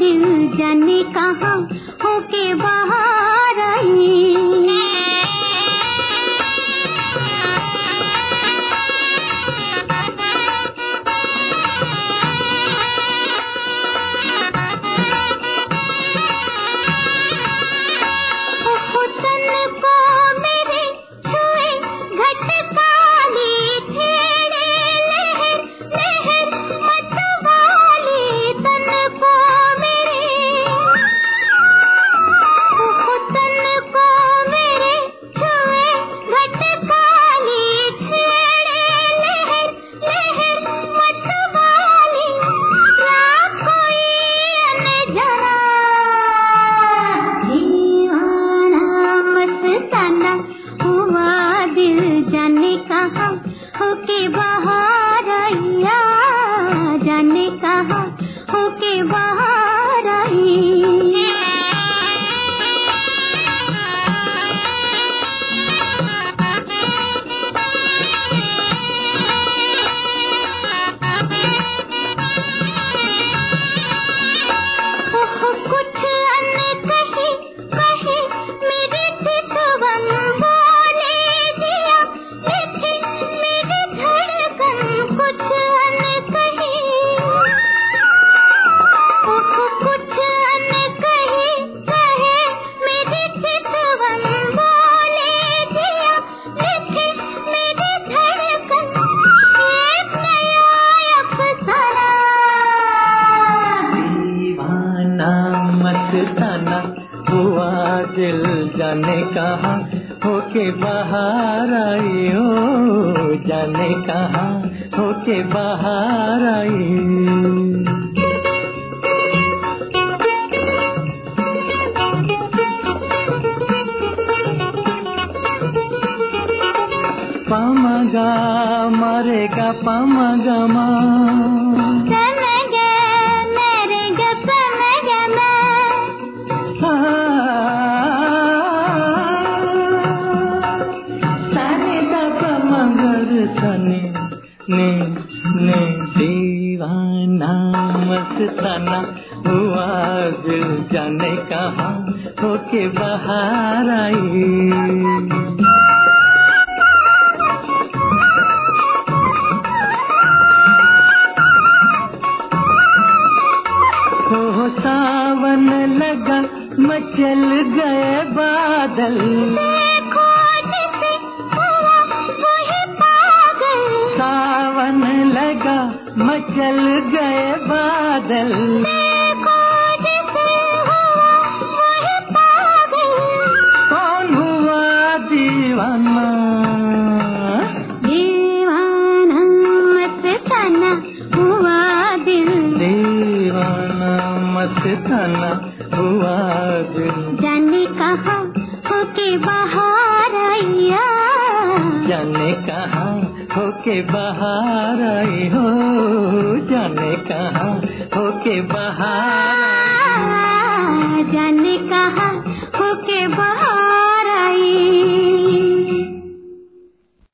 दिल जाने कहाँ होके बाहर आई। मस्ताना हुआ दिल जाने कहाँ होके बाहर आई हो, जाने कहाँ होके बाहर आई। पामगा मरेगा पामगा ने दीवाना मस्ताना हुआ दिल जाने कहाँ होके बाहर आई। हो सावन लगा मचल गए बादल, सावन लगा मचल गए बादल, कौन हुआ दीवाना दीवाना मस्ताना हुआ दिल, दीवाना मस्ताना हुआ दिल, जाने कहाँ होके बाहर आया, जाने कहाँ होके बाहर आई हो, जाने कहाँ होके बाहर, जाने कहाँ होके बाहर।